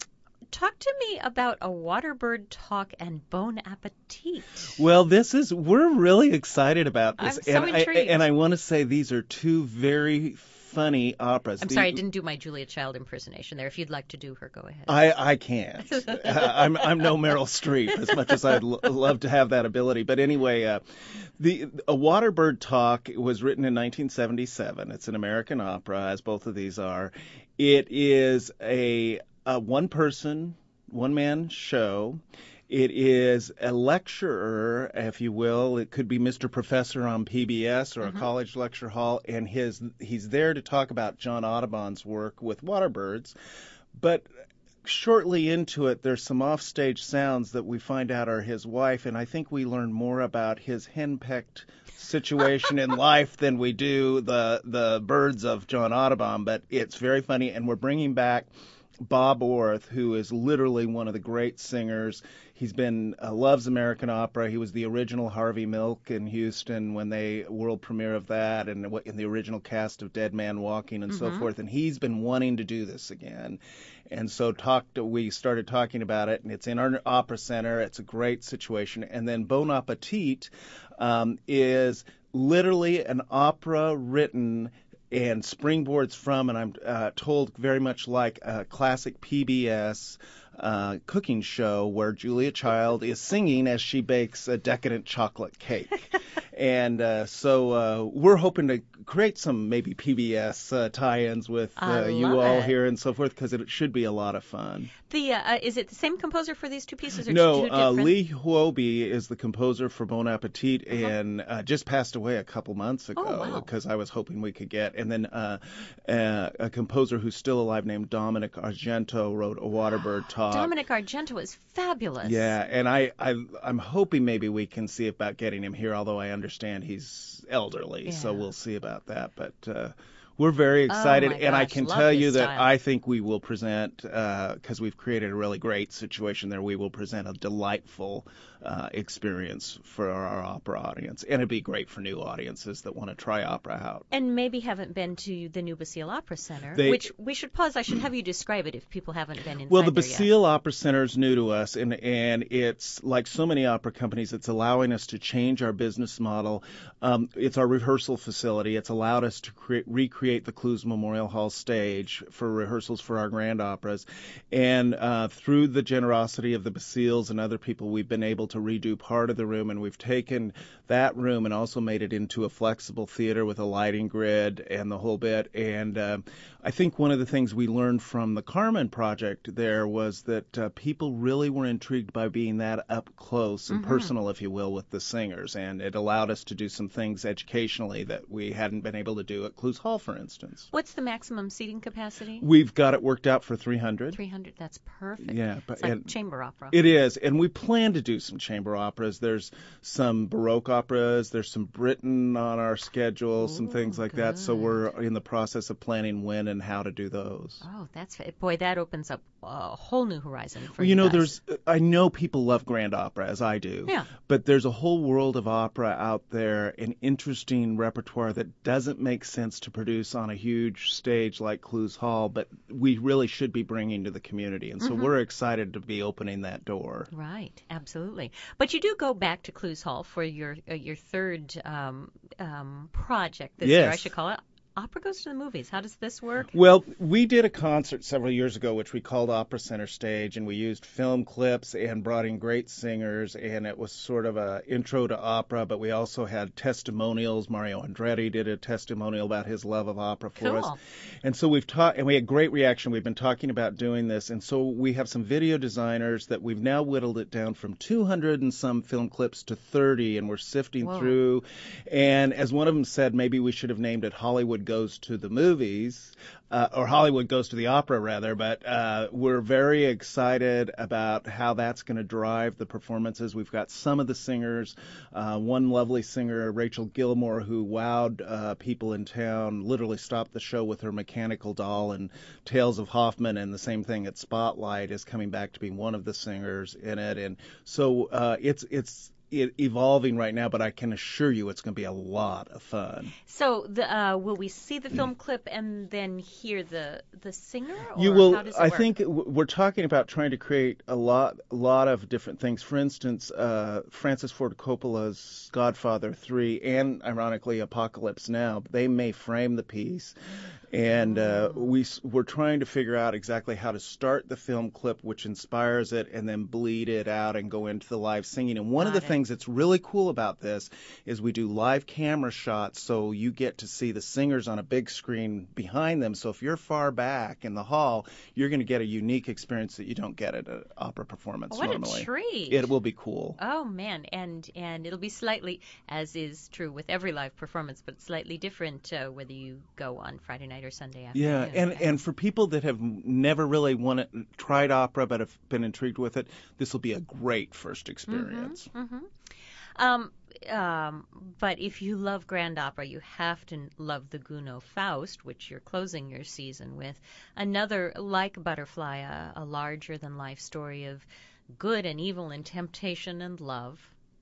talk to me about A Waterbird Talk and Bon Appetit. Well, this is we're really excited about this, I'm so and I intrigued. and I want to say these are two very funny operas. I'm The- sorry, I didn't do my Julia Child impersonation there. If you'd like to do her, go ahead. I, I can't. Uh, I'm I'm no Meryl Streep, as much as I'd l- love to have that ability. But anyway, uh, the A Waterbird Talk was written in nineteen seventy-seven. It's an American opera, as both of these are. It is a, a one-person, one-man show. It is a lecturer, if you will. It could be Mister Professor on P B S or Mm-hmm. a college lecture hall, and his he's there to talk about John Audubon's work with waterbirds. But shortly into it, there's some offstage sounds that we find out are his wife, and I think we learn more about his henpecked situation in life than we do the the birds of John Audubon. But it's very funny, and we're bringing back Bob Orth, who is literally one of the great singers. He's been uh, loves American opera. He was the original Harvey Milk in Houston when they world premiere of that, and in the original cast of Dead Man Walking and mm-hmm. so forth. And he's been wanting to do this again. And so talked. We started talking about it, and it's in our opera center. It's a great situation. And then Bon Appetit um, is literally an opera written and springboards from, and I'm uh, told very much like a classic P B S uh, cooking show where Julia Child is singing as she bakes a decadent chocolate cake. And uh, so uh, we're hoping to create some maybe P B S uh, tie-ins with uh, you all it. here and so forth, because it should be a lot of fun. The uh, is it the same composer for these two pieces? Or no, two uh, different? Lee Huobi is the composer for Bon Appetit, uh-huh. and uh, just passed away a couple months ago because oh, wow. I was hoping we could get. And then uh, uh, a composer who's still alive named Dominic Argento wrote A Waterbird Talk. Dominic Argento is fabulous. Yeah, and I, I I'm hoping maybe we can see about getting him here, although I understand he's elderly, yeah. so we'll see about that. But uh, we're very excited, oh and I gosh, can love tell his you that style. I think we will present, because uh, we've created a really great situation there, we will present a delightful uh, experience for our opera audience, and it'd be great for new audiences that want to try opera out. And maybe haven't been to the new Basile Opera Center, They, which we should pause. I should have you describe it if people haven't been inside Well, the there Basile yet. Opera Center is new to us, and, and it's like so many opera companies, it's allowing us to change our business model. Um, it's our rehearsal facility. It's allowed us to create, recreate the Clues Memorial Hall stage for rehearsals for our grand operas. And uh, through the generosity of the Basiles and other people, we've been able to redo part of the room, and we've taken that room and also made it into a flexible theater with a lighting grid and the whole bit. And uh, I think one of the things we learned from the Carmen project there was that uh, people really were intrigued by being that up close and mm-hmm. personal, if you will, with the singers. And it allowed us to do some things educationally that we hadn't been able to do at Clues Hall, for instance. What's the maximum seating capacity? We've got it worked out for three hundred. three hundred, that's perfect. Yeah, but it's like and chamber opera. It is, and we plan to do some chamber operas. There's some Baroque operas, there's some Britain on our schedule, Ooh, some things like good. that. So we're in the process of planning when and how to do those. Oh, that's boy, that opens up a whole new horizon for well, you know, guys. there's I know people love grand opera as I do. Yeah. But there's a whole world of opera out there, an interesting repertoire that doesn't make sense to produce on a huge stage like Clues Hall, but we really should be bringing to the community. And so mm-hmm. we're excited to be opening that door. Right, absolutely. But you do go back to Clues Hall for your uh, your third um, um, project this yes. year, I should call it. Opera Goes to the Movies. How does this work? Well, we did a concert several years ago, which we called Opera Center Stage, and we used film clips and brought in great singers, and it was sort of a intro to opera, but we also had testimonials. Mario Andretti did a testimonial about his love of opera for cool. us. And so we've taught, and we had great reaction. We've been talking about doing this, and so we have some video designers that we've now whittled it down from two hundred and some film clips to thirty, and we're sifting Whoa. through. And as one of them said, maybe we should have named it Hollywood Goes to the Movies, uh, or Hollywood Goes to the Opera, rather. But uh, we're very excited about how that's going to drive the performances. We've got some of the singers, uh, one lovely singer, Rachel Gilmore, who wowed uh, people in town, literally stopped the show with her mechanical doll, and Tales of Hoffman, and the same thing at Spotlight is coming back to be one of the singers in it. And so uh, it's it's It evolving right now, but I can assure you it's going to be a lot of fun. So, the, uh, will we see the film clip and then hear the the singer? Or you will. How does it I work? think we're talking about trying to create a lot, a lot of different things. For instance, uh, Francis Ford Coppola's Godfather three, and ironically Apocalypse Now, they may frame the piece. And uh, we, we're trying to figure out exactly how to start the film clip, which inspires it, and then bleed it out and go into the live singing. And one Got of the it. things that's really cool about this is we do live camera shots, so you get to see the singers on a big screen behind them. So if you're far back in the hall, you're going to get a unique experience that you don't get at an opera performance What normally. a treat. It will be cool. Oh, man. And and it'll be slightly, as is true with every live performance, but slightly different uh, whether you go on Friday night or Sunday afternoon. Yeah, and, Okay. and for people that have never really wanted, tried opera but have been intrigued with it, this will be a great first experience. Mm-hmm, mm-hmm. Um, um, but if you love grand opera, you have to love the Gounod Faust, which you're closing your season with. Another, like Butterfly, a, a larger-than-life story of good and evil and temptation and love.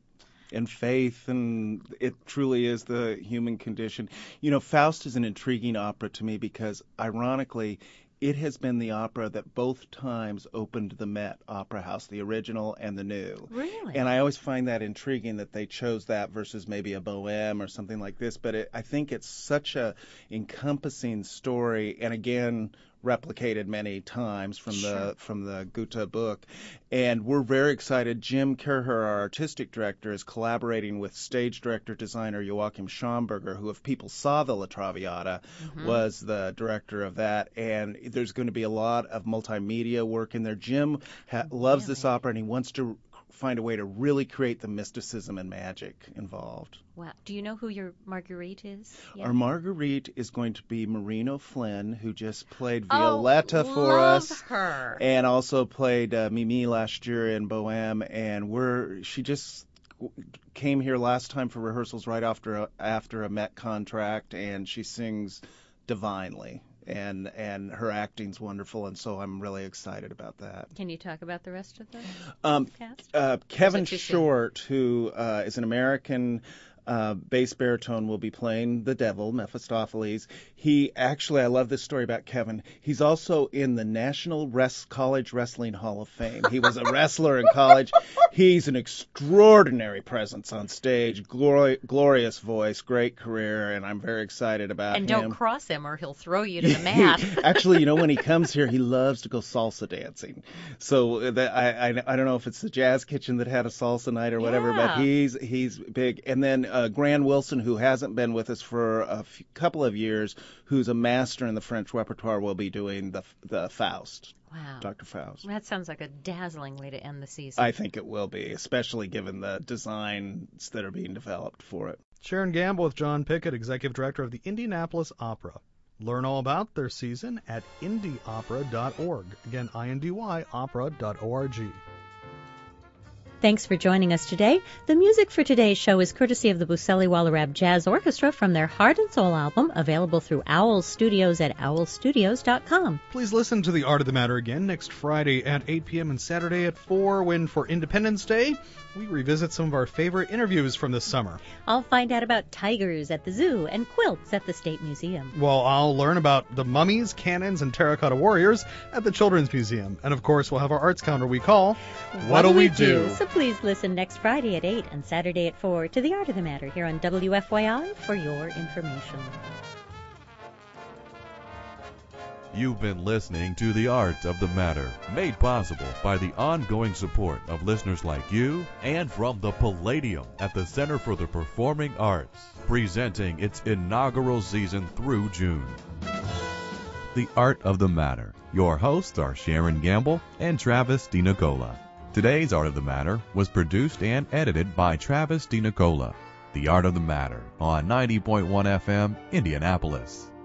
And faith, and it truly is the human condition. You know, Faust is an intriguing opera to me because, ironically, it has been the opera that both times opened the Met Opera House, the original and the new. Really? And I always find that intriguing that they chose that versus maybe a Bohème or something like this. But it, I think it's such a encompassing story, and again, replicated many times from Sure. the from the Goethe book. And we're very excited. Jim Kerher, our artistic director, is collaborating with stage director designer Joachim Schomburger, who, if people saw the La Traviata, Mm-hmm. was the director of that. And there's going to be a lot of multimedia work in there. Jim ha- loves this Really? opera, and he wants to find a way to really create the mysticism and magic involved. Wow. Do you know who your Marguerite is? yet? Our Marguerite is going to be Marino Flynn, who just played Oh, Violetta for love us, her. and also played uh, Mimi last year in Bohème. And we're she just came here last time for rehearsals right after a, after a Met contract, and she sings divinely. And and her acting's wonderful, and so I'm really excited about that. Can you talk about the rest of the Um, cast? uh, Kevin too soon? Short, who uh, is an American uh, bass baritone, will be playing the devil, Mephistopheles. He actually, I love this story about Kevin. He's also in the National Res- College Wrestling Hall of Fame. He was a wrestler in college. He's an extraordinary presence on stage, glori- glorious voice, great career, and I'm very excited about And him. don't cross him or he'll throw you to the mat. Actually, you know, when he comes here, he loves to go salsa dancing. So that, I, I I don't know if it's the Jazz Kitchen that had a salsa night or whatever, Yeah. but he's he's big. And then uh, Gran Wilson, who hasn't been with us for a few, couple of years, who's a master in the French repertoire, will be doing the the Faust, Wow. Doctor Faust. That sounds like a dazzling way to end the season. I think it will be, especially given the designs that are being developed for it. Sharon Gamble with John Pickett, Executive Director of the Indianapolis Opera. Learn all about their season at indy opera dot org. Again, I N D Y opera dot org. Thanks for joining us today. The music for today's show is courtesy of the Buseli Wallerab Jazz Orchestra from their Heart and Soul album, available through Owl Studios at owl studios dot com. Please listen to The Art of the Matter again next Friday at eight p.m. and Saturday at four, when for Independence Day, we revisit some of our favorite interviews from this summer. I'll find out about tigers at the zoo and quilts at the State Museum. Well, I'll learn about the mummies, cannons, and terracotta warriors at the Children's Museum. And of course, we'll have our arts calendar we call What'll We Do? So please listen next Friday at eight and Saturday at four to The Art of the Matter here on W F Y I for your information. You've been listening to The Art of the Matter, made possible by the ongoing support of listeners like you and from the Palladium at the Center for the Performing Arts, presenting its inaugural season through June. The Art of the Matter. Your hosts are Sharon Gamble and Travis DiNicola. Today's Art of the Matter was produced and edited by Travis DiNicola. The Art of the Matter on ninety point one F M, Indianapolis.